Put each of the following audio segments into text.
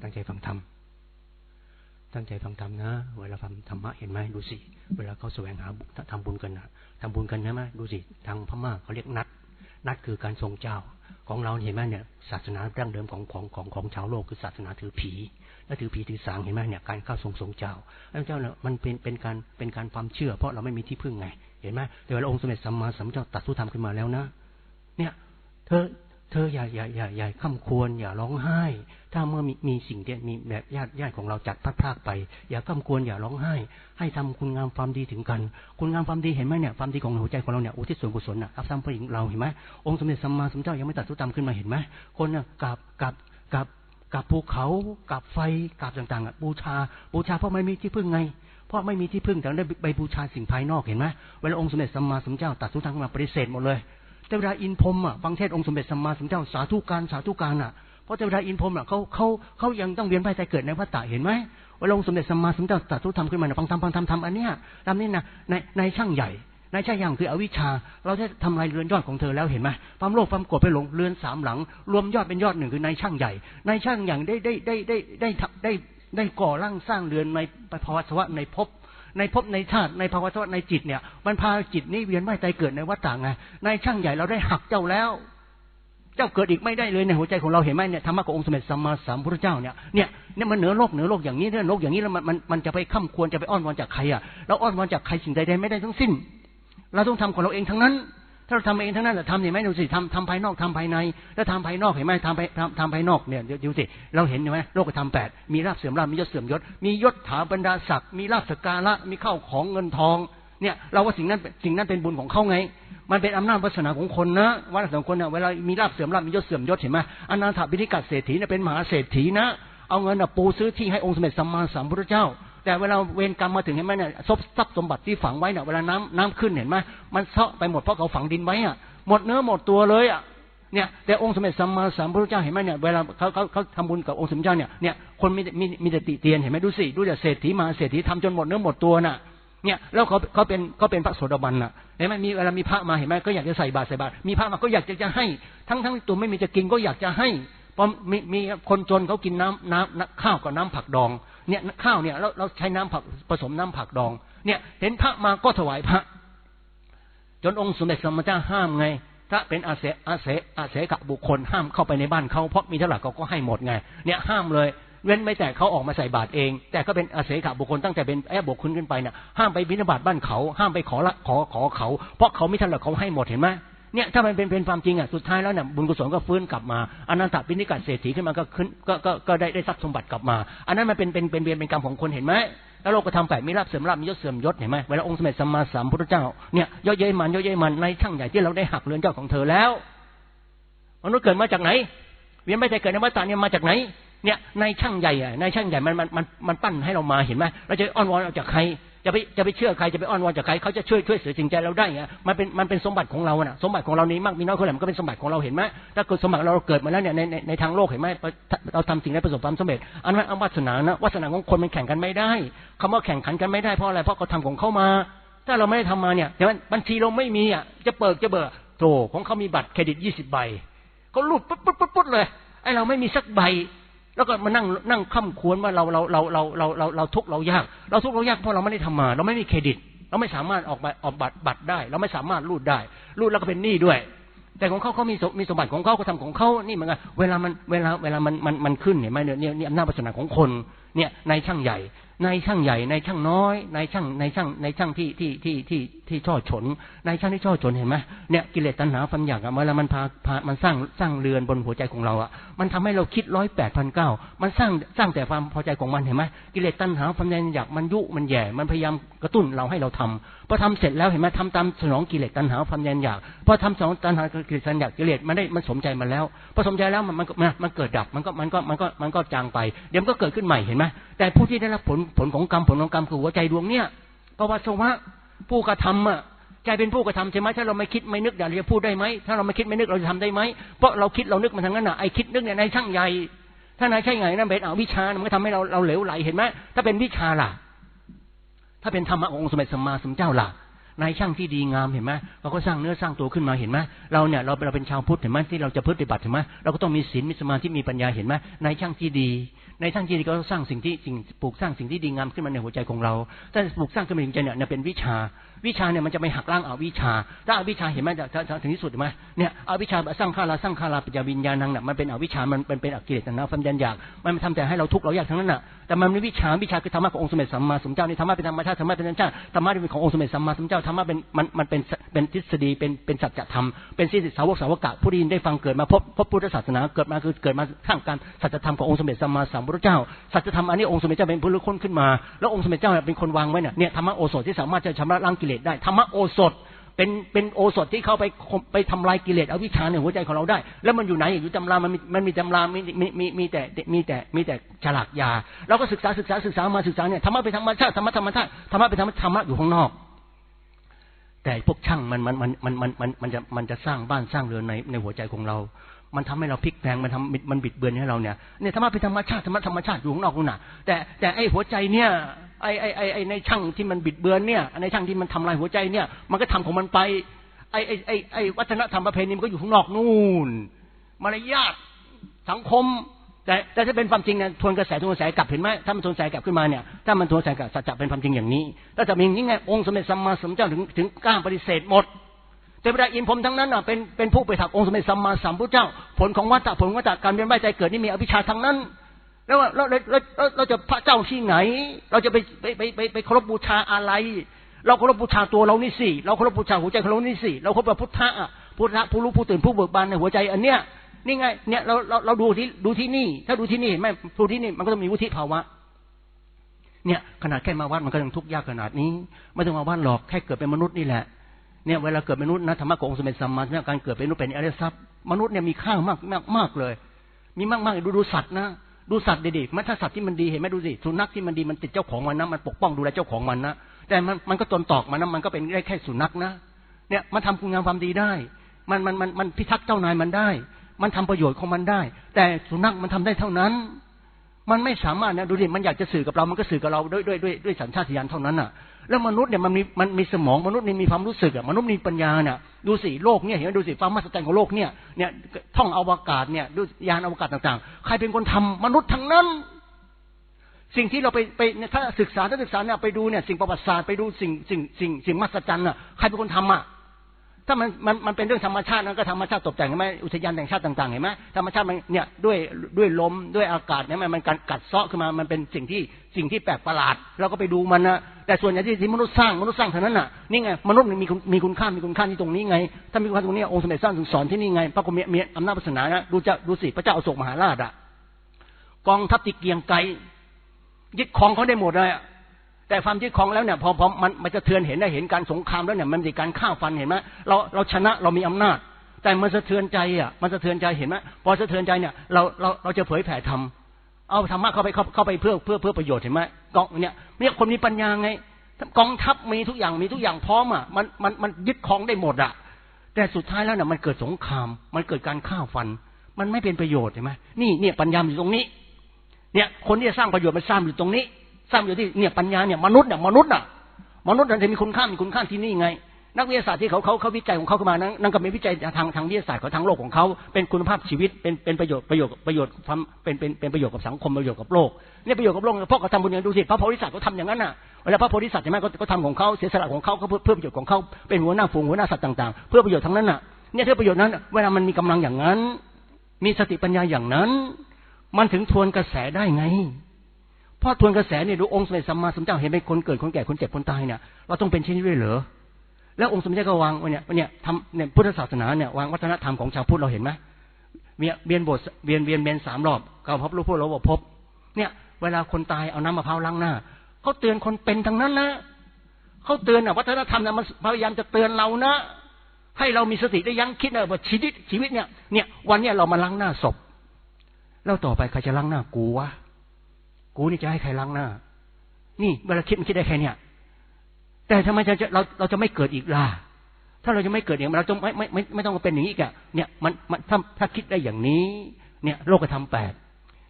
ตั้งใจฟังธรรมตั้งใจฟังธรรมนะเวลาฟังธรรมะเห็นไหมดูสิเวลาเขาแสวงหาทำบุญกันนะทำบุญกันนะไหมดูสิทางพม่าเขาเรียกนัดคือการทรงเจ้าของเราเห็นไหมเนี่ยศาสนาดั้งเดิมของชาวโลกคือศาสนาถือผีและถือผีถือสางเห็นไหมเนี่ยการเข้าทรงเจ้าเจ้าเนี่ยมันเป็นการความเชื่อเพราะเราไม่มีที่พึ่งไงเห็นไหมแต่เวลาองค์สมเด็จสัมมาสัมพุทธเจ้าตรัสรู้ธรรมขึ้นมาแล้วนะเนี่ยเธออย่าข้ามควรอย่าร้องไห้ถ้าเมื่อมีสิ่งที่มีแบบญาติของเราจัดพลาดไปอย่าข้ามควรอย่าร้องไห้ให้ทำคุณงามความดีถึงกันคุณงามความดีเห็นไหมเนี่ยความดีของหัวใจของเราเนี่ยอุทิศส่วนกุศลรับทำเพื่อเราเห็นไหมองค์สมเด็จสัมมาสัมพุทธเจ้ายังไม่ตรัสรู้ธรรมขึ้นมาเห็นไหมคนเนี่ยกับภูเขากับไฟกับต่างๆบูชาเพราะไม่มีที่พึ่งไงเพราะไม่มีที่พึ่งแต่ได้ไปบูชาสิ่งภายนอกเห็นไหมเวลาองค์สมเด็จสัมมาสัมพุทธเจ้าตรัสรู้ธรรมขึ้นมาปฏิเสธหมดเลยแต่เวลาอินพรหมฟังเทศองค์สมเด็จสัมมาสัมพุทธเจ้าสาธุการเพราะเทวดาอินพรหมเขายังต้องเวียนว่ายตายเกิดในวัฏฏะเห็นไหมว่าองค์สมเด็จสัมมาสัมพุทธเจ้าตรัสรู้ธรรมขึ้นมาฟังธรรมอันเนี้ยธรรมนี่นะในช่างใหญ่ในช่างอย่างคืออวิชชาเราได้ทำลายเรือนยอดของเธอแล้วเห็นไหมความโลภความโกรธไปหลงเรือนสามหลังรวมยอดเป็นยอดหนึ่งคือในช่างใหญ่ในช่างอย่างได้ก่อร่างสร้างเรือนในภาวะสวะในภพในชาติในภาวะสวะในจิตเนี่ยมันพาจิตนี้เวียนว่ายตายเกิดในวัฏฏะไงในช่างใหญ่เราได้หักเจ้าแล้วเจ้าเกิดอีกไม่ได้เลยในหัวใจของเราเห็นไหมเนี่ยธรรมะขององค์สมเด็จสัมมาสัมพุทธเจ้าเนี่ยมันเหนือโลกอย่างนี้โลกอย่างนี้แล้วมันจะไปข้ามควรจะไปอ้อนวอนจากใครเราอ้อนวอนจากใครสิ่งใดๆไม่ได้ทั้งสิ้นเราต้องทำของเราเองทั้งนั้นถ้าเราทำเองทั้งนั้นทำเห็นไหมดูสิทำภายนอกทำภายในแล้วทำภายนอกเห็นไหมทำภายนอกเนี่ยดูสิเราเห็นไหมโลกธรรม8มีลาภเสื่อมลาภมียศเสื่อมยศมียศถาบรรดาศักดิ์มีลาภสักการะมีข้าวของเงินทองเนี่ยเราว่าสิ่งนั้นเป็นบุญของเขาไงมันเป็นอำนาจวาสนาของคนนะวาสนาของคนเนี่ยเวลามีลาภเสื่อมลาภมียศเสื่อมยศเห็นไหมอนาถบิณฑิกเศรษฐีเนี่ยเป็นมหาเศรษฐีนะเอาเงินปูซื้อที่ให้องค์สมเด็จสัมมาสัมพุทธเจ้าแต่เวลาเวรกรรมมาถึงเห็นไหมเนี่ยทรัพย์สมบัติที่ฝังไว้เนี่ยเวลาน้ำขึ้นเห็นไหมมันเซาะไปหมดเพราะเขาฝังดินไว้หมดเนื้อหมดตัวเลยเนี่ยแต่องค์สมเด็จสัมมาสัมพุทธเจ้าเห็นไหมเนี่ยเวลาเขาทำบุญกับองค์สมเด็จเจ้าเนี่ยคนมีแต่ติเตียนเห็นไหมดูแต่เศรษฐีมาเศรษฐีทำจนหมดเนื้อหมดตัวน่ะเนี่ยแล้วเขาเป็นพระโสดาบันน่ะเห็นไหมมีเวลามีพระมาเห็นไหมก็อยากจะใส่บาตรมีพระมาก็อยากจะให้ทั้งตัวไม่มีจะกินก็อยากจะให้เพราะมีคนจนเขากินน้ำข้าวกับน้ำผักดองเนี่ยข้าวเนี่ยเราใช้น้ำผักผสมน้ำผักดองเนี่ยเห็นพระมาก็ถวายพระจนองค์สมเด็จสัมมาสัมพุทธเจ้าห้ามไงถ้าเป็นอาเสกบุคคลห้ามเข้าไปในบ้านเขาเพราะมีเท่าไหร่เขาก็ให้หมดไงเนี่ยห้ามเลยเว้นไม่แต่เขาออกมาใส่บาตรเองแต่ก็เป็นอาเสกบุคคลตั้งแต่เป็นบุคคลขึ้นไปเนี่ยห้ามไปบิณฑบาตบ้านเขาห้ามไปขอเขาเพราะเขาไม่เท่าไหร่เขาให้หมดเห็นไหมเนี่ยถ้ามันเป็นความจริงสุดท้ายแล้วเนี่ยบุญกุศลก็ฟื้นกลับมาอนันตบิณฑิกเศรษฐีขึ้นมาก็ขึ้นก็ได้ทรัพย์สมบัติกลับมาอันนั้นมันเป็นเวรเป็นกรรมของคนเห็นไหมแล้วโลกธรรม8มีลาภเสื่อมลาภมียศเสื่อมยศเห็นไหมเวลาองค์สมเด็จสัมมาสัมพุทธเจ้าเนี่ยเยอะเย้ยมันในช่างใหญ่ที่เราได้หักเรือนเจ้าของเธอแล้วมนุษย์เกิดมาจากไหนเวียนไม่ได้เกิดในวัฏฏะเนี่ยมาจากไหนเนี่ยในช่างใหญ่มันปั้นให้เรามาเห็นไหมเราจะอ้อนวอนเอาจากใครจะไปเชื่อใครจะไปอ้อนวอนจากใครเขาจะช่วยเสียจริงใจเราได้มันเป็นสมบัติของเราน่ะสมบัติของเรานี้มากมีน้อยเท่าไหร่มันก็เป็นสมบัติของเราเห็นไหมถ้าเกิดสมบัติเราเกิดมาแล้วเนี่ยในทางโลกเห็นไหมเราทำสิ่งใดประสบความสำเร็จอันนั้นวาสนานะวาสนาของคนมันแข่งกันไม่ได้คำว่าแข่งขันกันไม่ได้เพราะอะไรเพราะเขาทำของเขามาถ้าเราไม่ได้ทำมาเนี่ยแต่บัญชีเราไม่มีจะเปิดจะเบื่อโธ่ของเขามีบัตรเครดิต20 ใบเขารูดปุ๊ดเลยไอ้เราไม่มีสักใบแล้วก็มานั่งค่ำควรว่าเราทุกข์เรายากเพราะเราไม่ได้ทำมาเราไม่มีเครดิตเราไม่สามารถออกบัตรได้เราไม่สามารถรูดได้รูดแล้วก็เป็นหนี้ด้วยแต่ของเขามีสมบัติของเขาทำของเขานี่เหมือนกันเวลามันขึ้นเห็นไหมเนี่ยอำนาจวาสนาของคนเนี่ยในช่างใหญ่ในช่างน้อยในช่างที่ช่อฉนในช่างที่ช่อฉนเห็นไหมเนี่ยกิเลสตัณหาความอยากเวลามันพามันสร้างเรือนบนหัวใจของเรามันทำให้เราคิด108,900มันสร้างแต่ความพอใจของมันเห็นไหมกิเลสตัณหาความอยากมันยุมันแย่มันพยายามกระตุ้นเราให้เราทำพอทำเสร็จแล้วเห็นไหมทำตามสนองกิเลสตัณหาความอยากพอทำสนองตัณหากิเลสกิเลสมันสมใจมันแล้วพอสมใจแล้วมันเกิดดับมันก็จางไปเดี๋ยวมันก็เกิดขึ้นใหม่เห็นไหมแต่ผู้ที่ได้รับผลของกรรมคือหัวใจดวงเนี่ยภวสวะผู้กระทำใจเป็นผู้กระทำใช่ไหมถ้าเราไม่คิดไม่นึกเราจะพูดได้ไหมถ้าเราไม่คิดไม่นึกเราจะทำได้ไหมเพราะเราคิดเรานึกมันทางนั้นไอ้คิดนึกเนี่ยในช่างใหญ่ถ้านายช่างใหญ่นั่นเป็นวิชามันก็ทำให้เราเหลวไหลเห็นไหมถ้าเป็นวิชาล่ะถ้าเป็นธรรมะขององค์สมเด็จสัมมาสัมพุทธเจ้าล่ะนายช่างที่ดีงามเห็นไหมเราก็สร้างเนื้อสร้างตัวขึ้นมาเห็นไหมเราเนี่ยเราเป็นชาวพุทธเห็นไหมที่เราจะปฏิบัติเห็นไหมเราก็ต้องมีศีลมีสมาธิมีปัญญาเห็นไหมนายช่างที่ดีในช่างที่ดีก็สร้างสิ่งปลูกสร้างสิ่งที่ดีงามขึ้นมาในหัวใจของเราถ้าปลูกสร้างขึ้นมาในใจเนี่ยเป็นวิชาเนี่ยมันจะไม่หักล้างอวิชชาถ้าอวิชชาเห็นไหมถึงที่สุดเห็นไหมเนี่ยอวิชชาสร้างข้าราปัญญาวิญญาณังเนี่ยมันเป็นอวิชชามันเป็นอกิเลสนะฟันยันอยากมันทำแต่ให้เราทุกข์เรายากทั้งนั้นน่ะแต่มันเป็นวิชาคือธรรมะขององค์สมเด็จสัมมาสัมพุทธเจ้านี่ธรรมะเป็นธรรมชาติธรรมะเป็นธรรมชาติธรรมะเป็นขององค์สมเด็จสัมมาสัมพุทธเจ้าธรรมะเป็นมันเป็นทฤษฎีเป็นสัจธรรมเป็นสิทธิสาวกะผู้ได้ยินได้ฟังเกิดมาพบพุทธศาสนาเกิดมาคือเกิดมาท่ามกลางสัจธรรมขององค์สมเด็จสัมมาสัมพุทธเจ้าสัจธรรมอันนี้องค์สมเด็จเจ้าเป็นผู้รู้ค้นขึ้นมาแล้วองค์สมเด็จเจ้าเป็นคนวางไว้เนี่ยธรรมะโอสถที่สามารถจะชำระล้างกิเลสได้ธรรมะโอสถเป็นโอสถที่เข้าไปทำลายกิเลสอวิชชาในหัวใจของเราได้แล้วมันอยู่ไหนอยู่ตำรามันมีตำรามีแต่ฉลากยาเราก็ศึกษามาศึกษาเนี่ยธรรมะเป็นธรรมชาติธรรมะเป็นธรรมะอยู่ข้างนอกแต่พวกช่างมันจะสร้างบ้านสร้างเรือนในหัวใจของเรามันทำให้เราพลิกแพลงมันบิดเบือนให้เราเนี่ยธรรมะเป็นธรรมชาติธรรมชาติอยู่ข้างนอกนู่นน่ะแต่ไอ้หัวใจเนี่ยไอ้ในช่างที่มันบิดเบือนเนี่ยในช่างที่มันทำลายหัวใจเนี่ยมันก็ทำของมันไปไอ้วัฒนธรรมประเพณีมันก็อยู่ข้างนอกนู่นมารยาทสังคมแต่ถ้าเป็นความจริงเนี่ยทวนกระแสกลับเห็นไหมถ้ามันทวนกระแสกลับขึ้นมาเนี่ยถ้ามันทวนกระแสกลับสัจจะเป็นความจริงอย่างนี้ถ้าจะมีอย่างนี้ไงองค์สมเด็จสัมมาสัมพุทธเจ้าถึงกล้าปฏิเสธหมดเทวดาอินพรหมทั้งนั้นน่ะเป็นผู้ไปถักองค์สมเด็จสัมมาสัมพุทธเจ้าผลของวัฏการเวียนว่ายตายเกิดนี่มีอวิชชาทั้งนั้นแล้วเราจะพระเจ้าที่ไหนเราจะไปเคารพบูชาอะไรเราเคารพบูชาตัวเรานี่สิเราเคารพบูชาหัวใจของเรานี่สิเราเคารพพุทธะผู้รู้ผู้ตื่นผู้เบิกบานในหัวใจอันเนี้ยนี่ไงเนี่ยเราดูที่นี่ถ้าดูที่นี่เห็นไหมดูที่นี่มันก็ต้องมีวุฒิภาวะเนี่ยขนาดแค่มาวัดมันก็ยังทุกข์ยากขนาดนี้ไม่ต้องมาวัดหรอกแค่เกิดเป็นมนุษย์นี่แหละเนี่ยเวลาเกิดเป็นมนุษย์นะธรรมะขององค์สมเด็จสัมมาสัมพุทธเจ้าการเกิดเป็นมนุษย์เป็นอริยทรัพย์มนุษย์เนี่ยมีค่ามากเลยมีมากดูสัตว์นะดูสัตว์ดีๆมันถ้าสัตว์ที่มันดีเห็นไหมดูสิสุนัขที่มันดีมันติดเจ้าของมันนะมันปกป้องดูแลเจ้าของมันนะแต่มันก็ตนตอกมันนะมันก็เป็นได้แค่สุนัขนะเนี่ยมันทำคุณงามความดีได้มันพิทักษ์เจ้านายมันได้มันทำประโยชน์ของมันได้แต่สุนัขมันทำได้เท่านั้นมันไม่สามารถนะดูดิมันอยากจะสื่อกับเรามันก็สื่อกับเราด้วยสัญชาตญาณเท่านั้นน่ะแล้วมนุษย์เนี่ยมันมีสมองมนุษย์นี่มีความรู้สึกอ่ะมนุษย์มีปัญญาเนี่ยดูสิโลกเนี่ยเห็นไหมดูสิความมหัศจรรย์ของโลกเนี่ยท่องอวกาศเนี่ยดูยานอวกาศต่างๆใครเป็นคนทำมนุษย์ทั้งนั้นสิ่งที่เราไปถ้าศึกษาเนี่ยไปดูเนี่ยสิ่งประวัติศาสตร์ไปดูสิ่งมหัศจรรย์อ่ะใครเป็นคนทำอ่ะถ้ามันเป็นเรื่องธรรมชาตินั้นก็ธรรมชาติตกแต่งเห็นไหมอุทยานแห่งชาติต่างๆเห็นไหมธรรมชาติมันเนี่ยด้วยลมด้วยอากาศเนี่ยมันกัดเซาะขึ้นมามันเป็นสิ่งที่แปลกประหลาดเราก็ไปดูมันนะแต่ส่วนใหญ่ที่มนุษย์สร้างเท่านั้นน่ะนี่ไงมนุษย์มีคุณค่าที่ตรงนี้ไงถ้ามีคุณค่าตรงนี้องค์สมเด็จสร้างถึงสอนที่นี่ไงพระกุมีอำนาจศาสนานะดูสิพระเจ้าอโศกมหาราชอ่ะกองทัพที่เกียงไกรยึดครองเขาได้หมดเลยแต่ความยึดครองแล้วเนี่ยพอมันจะเทือนเห็นการสงครามแล้วเนี่ยมันมีการฆ่าฟันเห็นไหมเราชนะเรามีอำนาจแต่มันสะเทือนใจอ่ะมันสะเทือนใจเห็นไหมพอสะเทือนใจเนี่ยเราจะเผยแผ่ธรรมเอาธรรมะเข้าไปเพื่อประโยชน์เห็นไหมกองเนี่ยคนมีปัญญาไงกองทัพมีทุกอย่างพร้อมอ่ะมันยึดครองได้หมดอ่ะแต่สุดท้ายแล้วเนี่ยมันเกิดสงครามมันเกิดการฆ่าฟันมันไม่เป็นประโยชน์เห็นไหมนี่ปัญญาอยู่ตรงนี้เนี่ยคนที่จะสร้างประโยชน์มันสร้างอยู่ตรงนี้สร้างอยู่ที่เนี่ยปัญญาเนี่ยมนุษย์จะมีคุณค่าที่นี่ไงนักวิทยาศาสตร์ที่เขาวิจัยของเขาขึ้นมานั่นก็เป็นวิจัยทางวิทยาศาสตร์ของทางโลกของเขาเป็นคุณภาพชีวิตเป็นประโยชน์ความเป็นประโยชน์กับสังคมประโยชน์กับโลกเนี่ยประโยชน์กับโลกเพราะเขาทำบุญอย่างดูสิพระโพธิสัตว์เขาทำอย่างนั้นน่ะเวลาพระโพธิสัตว์ใช่ไหมเขาทำของเขาเสียสละของเขาเพื่อประโยชน์ของเขาเป็นหัวหน้าฝูงหัวหน้าสัตว์ต่างๆเพื่อประโยชน์ทั้งนั้นน่ะเนี่ยเพื่อประโยชน์นั้นเวลามันมีกำลังอย่างนั้นมีสติปัญญาอย่างนั้นมันถึงทวนกระแสได้ไงพอทวนกระแสเนี่ยดูองค์สมเด็จสัมมาสัมพุทธเจ้าเห็นไหมคนเกิดคนแก่คนเจ็บคนตายเนี่ยเราต้องเป็นเช่นนี้ด้วยเหรอแล้วองค์สมเด็จก็วางเนี่ยทำเนี่ยพุทธศาสนาเนี่ยวางวัฒนธรรมของชาวพุทธเราเห็นไหมเวียนโบสถ์เวียน3 รอบก็พบรู้พวกเราพบเนี่ยเวลาคนตายเอาน้ำมะพร้าวล้างหน้าเขาเตือนคนเป็นทั้งนั้นนะเขาเตือนวัฒนธรรมเนี่ยมันพยายามจะเตือนเรานะให้เรามีสติได้ยั้งคิดนะว่าชีวิตเนี่ยวันเนี้ยเรามาล้างหน้าศพแล้วต่อไปใครจะล้างหน้ากูวะกูนี่จะให้ใครล้างหน้านี่เวลาคิดมันคิดได้แค่เนี้ยแต่ทำไมเราจะไม่เกิดอีกล่ะถ้าเราจะไม่เกิดอย่างเราจะไม่ต้องเป็นอย่างนี้อีกอ่ะเนี่ยมันถ้าคิดได้อย่างนี้เนี่ยโลกธรรม8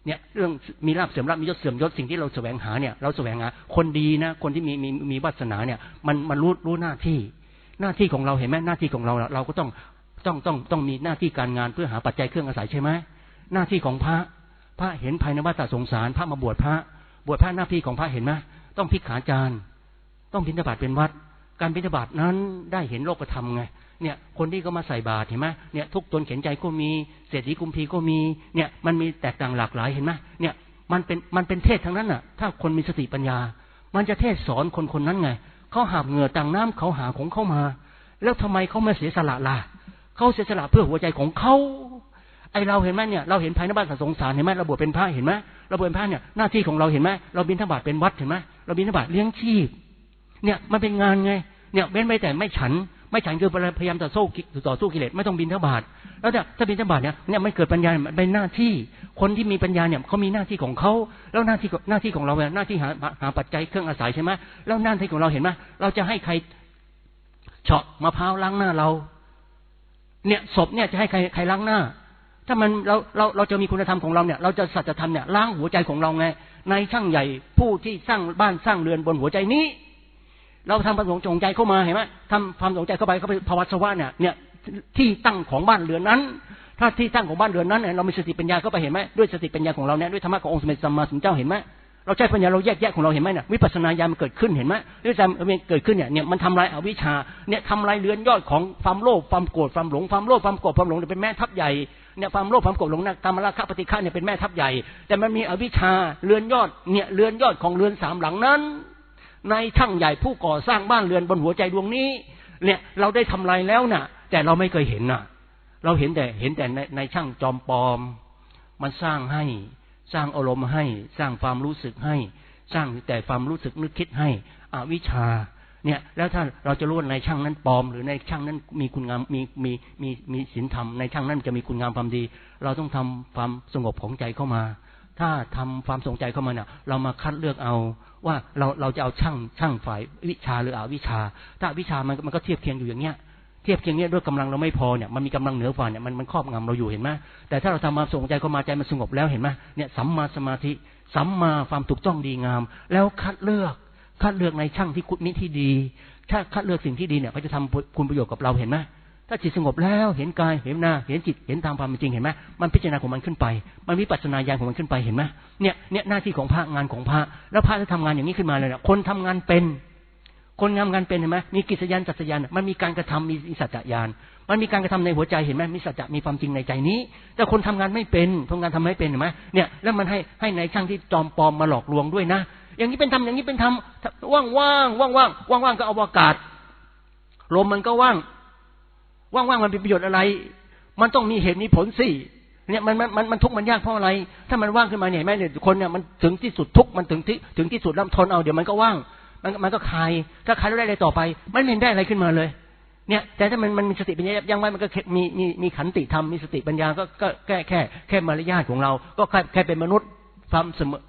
เนี่ยเรื่องมีลาภเสื่อมลาภมียศเสื่อมยศสิ่งที่เราแสวงหาเนี่ยเราแสวงหาคนดีนะคนที่มีวาสนาเนี่ยมันรู้หน้าที่ของเราเห็นไหมหน้าที่ของเราก็ต้องมีหน้าที่การงานเพื่อหาปัจจัยเครื่องอาศัยใช่ไหมหน้าที่ของพระเห็นภายในวัฏสงสารพระมาบวชพระหน้าที่ของพระเห็นไหมต้องภิกขาจารย์ต้องบิณฑบาตเป็นวัดการบิณฑบาตนั้นได้เห็นโลกธรรมไงเนี่ยคนที่ก็มาใส่บาตรเห็นไหมเนี่ยทุกตนเข็นใจก็มีเศรษฐีกุมพีก็มีเนี่ยมันมีแตกต่างหลากหลายเห็นไหมเนี่ยมันเป็นเทศทั้งนั้นน่ะถ้าคนมีสติปัญญามันจะเทศสอนคนนั้นไงเขาหาบเหงื่อต่างน้ำเขาหาของเข้ามาแล้วทำไมเขาไม่เสียสละล่ะเขาเสียสละเพื่อหัวใจของเขาไอเราเห็นไหมเนี่ยเราเห็นภายในบ้านสงสารเห็นไหมเราบวชเป็นพระเห็นไหมเราบวชเป็นพระเนี่ยหน้าที่ของเราเห็นไหมเราบิณฑบาตเป็นวัดเห็นไหมเราบิณฑบาตเลี้ยงชีพเนี่ยมันเป็นงานไงเนี่ยเว้นไปแต่ไม่ฉันคือพยายามต่อสู้กิเลสไม่ต้องบิณฑบาตแล้วถ้าบิณฑบาตเนี่ยไม่เกิดปัญญาเป็นหน้าที่คนที่มีปัญญาเนี่ยเขามีหน้าที่ของเขาแล้วหน้าที่ของเราหน้าที่หาปัจจัยเครื่องอาศัยใช่ไหมแล้วหน้าที่ของเราเห็นไหมเราจะให้ใครเฉาะมะพร้าวล้างหน้าเราเนี่ยศพเนี่ยจะให้ใครล้างหน้าถ้ามันเราจะมีคุณธรรมของเราเนี่ยเราจะสัจธรรมเนี่ยล้างหัวใจของเราไงในช่างใหญ่ผู้ที่สร้างบ้านสร้างเรือนบนหัวใจนี้เราทำความสงใจเข้ามาเห็นไหมทำความสงใจเข้าไปภวัสวะเนี่ยที่ตั้งของบ้านเรือนนั้นถ้าที่ตั้งของบ้านเรือนนั้นเรามีสติปัญญาเข้าไปเห็นไหมด้วยสติปัญญาของเราเนี่ยด้วยธรรมะขององค์สมเด็จสัมมาสัมพุทธเจ้าเห็นไหมเราใช้ปัญญาเราแยกแยะของเราเห็นไหมเนี่ยวิปัสสนาญาณมันเกิดขึ้นเห็นไหมด้วยใจมันเกิดขึ้นเนี่ยมันทำลายอวิชชาเนี่ยทำลายเรือนยอดของความโลภความโกรธความหลงความโลภความโกรธความหลงเป็นแม่ทัพใหญ่เนี่ยความโลภความโกรธหลงนะกามราคะปฏิฆะเนี่ยเป็นแม่ทัพใหญ่แต่มันมีอวิชชาเรือนยอดเนี่ยเรือนยอดของเรือนสามหลังนั้นในช่างใหญ่ผู้ก่อสร้างบ้านเรือนบนหัวใจดวงนี้เนี่ยเราได้ทำลายแล้วน่ะแต่เราไม่เคยเห็นน่ะเราเห็นแต่ในช่างจอมปลอมมันสร้างให้สร้างอารมณ์ให้สร้างความรู้สึกให้สร้างแต่ความรู้สึกนึกคิดให้อวิชชาเนี่ยแล้วถ้าเราจะรู้ในช่างนั้นปลอมหรือในช่างนั้นมีคุณงามมีศีลธรรมในช่างนั้นจะมีคุณงามความดีเราต้องทำความสงบของใจเข้ามาถ้าทำความสงใจเข้ามาเนี่ยเรามาคัดเลือกเอาว่าเราจะเอาช่างฝ่ายวิชาหรืออวิชาถ้าวิชามันก็เทียบเคียงอยู่อย่างเงี้ยเทียบเคียงเนี้ยด้วยกำลังเราไม่พอเนี่ยมันมีกำลังเหนือกว่าเนี่ยมันครอบงำเราอยู่เห็นไหมแต่ถ้าเราทำมาสงใจเข้ามาใจมันสงบแล้วเห็นไหมเนี่ยสัมมาสมาธิสัมมาความถูกต้องดีงามแล้วคัดเลือกในช่างที่กุศลที่ดีถ้าคัดเลือกสิ่งที่ดีเนี่ยเขาจะทำคุณประโยชน์กับเราเห็นไหมถ้าจิตสงบแล้วเห็นกายเห็นหน้าเห็นจิตเห็นตามความเป็นจริงเห็นไหมมันพิจารณาของมันขึ้นไปมันวิปัสสนาญาณของมันขึ้นไปเห็นไหมเนี่ยหน้าที่ของพระงานของพระแล้วพระจะทำงานอย่างนี้ขึ้นมาเลยนะคนทำงานเป็นคนงานเป็นเห็นไหมมีกิจญาณจัตญาณมันมีการกระทำมีสัจจญาณมันมีการกระทำในหัวใจเห็นไหมมีสัจจะมีความจริงในใจนี้แต่คนทำงานไม่เป็นทำงานทำไม่เป็นเห็นไหมเนี่ยแล้วมันให้ในช่างที่จอมปลอมมาหลอกลวงด้วยนะอย่างนี้เป็นธรรมอย่างนี้เป็นธรรมว่างก็อวกาศลมมันก็ว่างมันเป็นประโยชน์อะไรมันต้องมีเหตุมีผลสิเนี่ยมันทุกข์มันยากเพราะอะไรถ้ามันว่างขึ้นมาเนี่ยแม่เนี่ยคนเนี่ยมันถึงที่สุดทุกข์มันถึงที่สุดแล้วทนเอาเดี๋ยวมันก็ว่างมันก็คลายถ้าคลายแล้วได้อะไรต่อไปมันไม่ได้อะไรขึ้นมาเลยเนี่ยแต่ถ้ามันมีสติปัญญายังไงมันก็มีขันติธรรมมีสติปัญญาก็แค่มารยาทของเราก็แค่เป็นมนุษย์ความเสมอ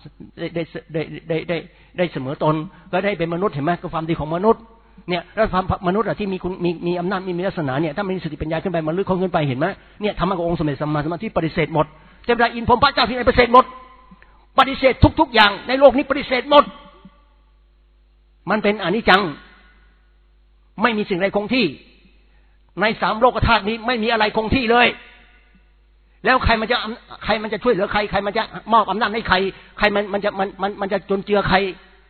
ได้เสมอตนก็ได้เป็นมนุษย์เห็นไหมก็ความดีของมนุษย์เนี่ยแล้วความมนุษย์ที่มีอำนาจมีลักษณะเนี่ยถ้ามีสติปัญญาขึ้นไปมันลึกเข้าขึ้นไปเห็นไหมเนี่ยธรรมะขององค์สมเด็จสัมมาสัมพุทธเจ้าที่ปฏิเสธหมดเทวดาอินทร์พรหมพระเจ้าที่ไหนปฏิเสธหมดปฏิเสธทุกอย่างในโลกนี้ปฏิเสธหมดมันเป็นอนิจจังไม่มีสิ่งใดคงที่ในสามโลกธาตุนี้ไม่มีอะไรคงที่เลยแล้วใครมันจะช่วยเหลือใครมันจะมอบอำนาจให้ใครมันจะจนเจือใคร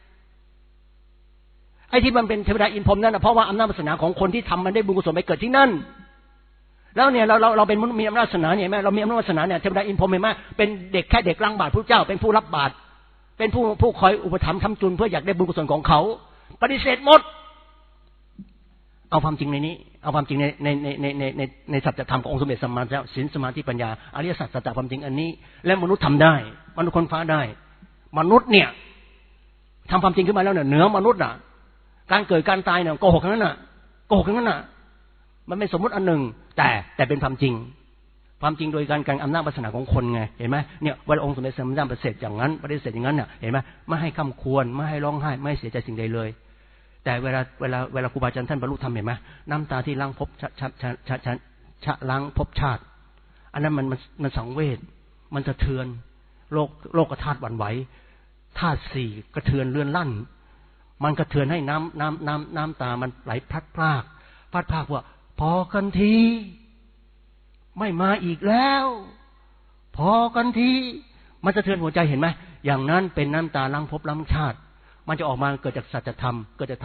ไอ้ที่มันเป็นเทวดาอินทร์พรหมนั่นนะเพราะว่าอำนาจวาสนาของคนที่ทำมันได้บุญกุศลไปเกิดที่นั่นแล้วเนี่ยเราเป็นมีอำนาจวาสนาเนี่ยแม่เรามีอำนาจวาสนาเนี่ยเทวดาอินทร์พรหมเห็นไหมเป็นเด็กแค่เด็กล้างบาตรพระเจ้าเป็นผู้รับบาตรเป็นผู้คอยอุปถัมภ์ค้ำจุนเพื่ออยากได้บุญกุศลของเขาปฏิเสธหมดเอาความจริงในนี้เอาความจริงในสัจธรรมขององค์สมเด็จสัมมาสัมพุทธเจ้าศีลสมาธิปัญญาอริยสัจสัจจะความจริงอันนี้และมนุษย์ทำได้มนุษย์คนฟ้าได้มนุษย์เนี่ยทำความจริงขึ้นมาแล้วเนี่ยเหนือมนุษย์อ่ะการเกิดการตายเนี่ยโกหกทั้งนั้นน่ะโกหกทั้งนั้นน่ะมันไม่สมมติอันหนึ่งแต่เป็นความจริงความจริงโดยการอำนาจวาสนาของคนไงเห็นไหมเนี่ยวันองค์สมเด็จสัมมาสัมพุทธเจ้าปฏิเสธอย่างนั้นปฏิเสธอย่างนั้นเนี่ยเห็นไหมไม่ให้ค้ำควรไม่ให้ร้องไห้ไม่ให้เสียใจสิ่งใดเลยแต่เวลาครูบาอาจารย์ท่านบรรลุธรรมเห็นไหมน้ำตาที่ล้างภพล้างภพชาติอันนั้นมันสังเวชมันสะเทือนโลกธาตุหวั่นไหวธาตุสี่กระเทือนเลื่อนลั่นมันกระเทือนให้น้ำตามันไหลพลัดพรากว่าพอกันทีไม่มาอีกแล้วพอกันทีมันสะเทือนหัวใจเห็นไหมอย่างนั้นเป็นน้ำตาล้างภพล้างชาติมันจะออกมาเกิดจากสัจธรรมเกิด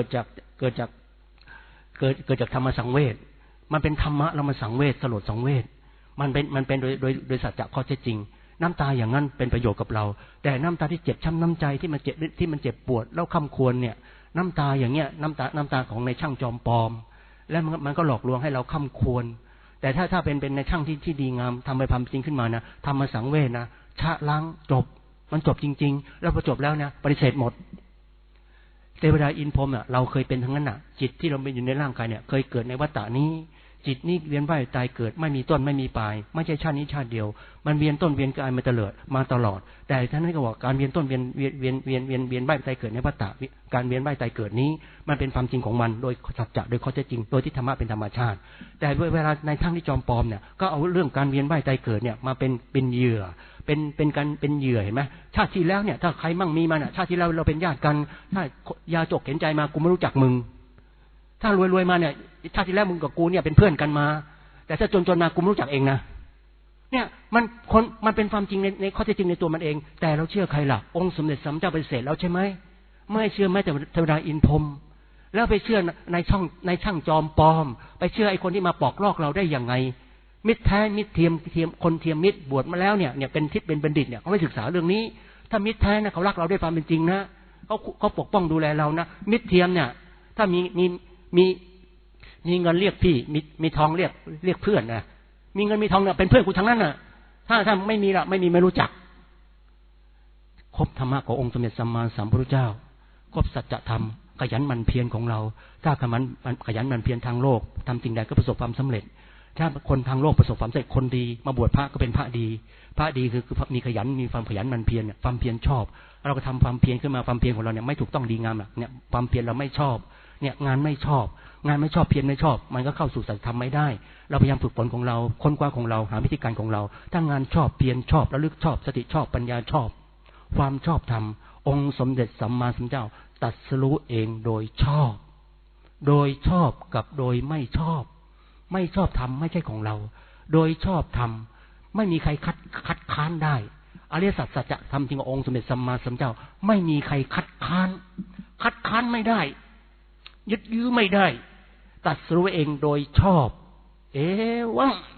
จากธรรมสังเวชมันเป็นธรรมะแล้วมันสังเวชสลดสังเวชมันเป็นโดยสัจจะข้อเท็จจริงน้ำตาอย่างนั้นเป็นประโยชน์กับเราแต่น้ำตาที่เจ็บช้ำน้ำใจที่มันเจ็บปวดแล้วค่ำควรเนี่ยน้ำตาอย่างเงี้ยน้ำตาของในช่างจอมปลอมและมันก็หลอกลวงให้เราค่ำควรแต่ถ้าเป็นในช่างที่ดีงามทำไปความจริงขึ้นมานะทำมาสังเวชนะชะล้างจบมันจบจริงๆแล้วพอจบแล้วเนี่ยปฏิเสธหมดเทวดาอินพรหมเราเคยเป็นทั้งนั้นน่ะจิตที่เราเป็นอยู่ในร่างกายเนี่ยเคยเกิดในวัฏฏะนี้จิตนี้เวียนว่ายตายเกิดไม่มีต้นไม่มีปลายไม่ใช่ชาตินี้ชาติเดียวมันเวียนต้นเวียนกายมาตลอดแต่ท่านก็บอกการเวียนต้นเวียนว่ายตายเกิดในวัฏฏะการเวียนว่ายตายเกิดนี้มันเป็นความจริงของมันโดยสัจจะโดยข้อเท็จจริงโดยที่ธรรมะเป็นธรรมชาติแต่เวลาในทั้งที่จอมปลอมเนี่ยก็เอาเรื่องการเวียนว่ายตายเกิดเนี่ยมาเป็นเหยื่อเป็นเหยื่อเห็นไหมชาติที่แล้วเนี่ยถ้าใครมั่งมีมันชาติที่แล้วเราเป็นญาติกันถ้ายาจกเห็นใจมากูไม่รู้จักมึงถ้ารวยมาเนี่ยชาติที่แล้วมึงกับกูเนี่ยเป็นเพื่อนกันมาแต่ถ้าจนมากูไม่รู้จักเองนะเนี่ยมันเป็นความจริงในข้อเท็จจริงในตัวมันเองแต่เราเชื่อใครล่ะองค์สมเด็จสัมมาสัมพุทธเจ้าปฏิเสธแล้วใช่ไหมไม่เชื่อแม้แต่เทวดาอินพรหมแล้วไปเชื่อในช่างจอมปลอมไปเชื่อไอ้คนที่มาปอกลอกเราได้ยังไงมิตรแท้มิตรเทียมคนเทียมมิตรบวชมาแล้วเนี่ยเป็นทิศเป็นบัณฑิตเนี่ยเขาไม่ศึกษาเรื่องนี้ถ้ามิตรแท้นะเขารักเราด้วยความเป็นจริงนะเขาปกป้องดูแลเรานะมิตรเทียมเนี่ยถ้ามีเงินเรียกพี่มีทองเรียกเพื่อนนะมีเงินมีทองเนี่ยเป็นเพื่อนกูทั้งนั้นน่ะถ้าไม่มีละไม่รู้จักครบธรรมะขององค์สมเด็จสัมมาสัมพุทธเจ้าครบสัจธรรมขยันหมั่นเพียรของเราถ้าขยันหมั่นเพียรทางโลกทำสิ่งใดก็ประสบความสำเร็จถ้าคนทางโลกประสบความสำเร็จคนดีมาบวชพระก็เป็นพระดีคือมีขยันมีความขยันหมั่นเพียรเนี่ยความเพียรชอบเราก็ทำความเพียรขึ้นมาความเพียรของเราเนี่ยไม่ถูกต้องดีงามหรอกเนี่ยความเพียรเราไม่ชอบเนี่ยงานไม่ชอบเพียรไม่ชอบมันก็เข้าสู่สัจธรรมไม่ได้เราพยายามฝึกฝนของเราค้นคว้าของเราหาวิธีการของเราถ้างานชอบเพียรชอบระลึกชอบสติชอบปัญญาชอบความชอบธรรมองค์สมเด็จสัมมาสัมพุทธเจ้าตรัสรู้เองโดยชอบกับโดยไม่ชอบธรรมไม่ใช่ของเราโดยชอบธรรมไม่มีใครคัดค้านได้อริยสัจสัจธรรมจริงขององค์สมเด็จสัมมาสัมพุทธเจ้าไม่มีใครคัดค้านไม่ได้ยึดยื้อไม่ได้ตรัสรู้เองโดยชอบวัง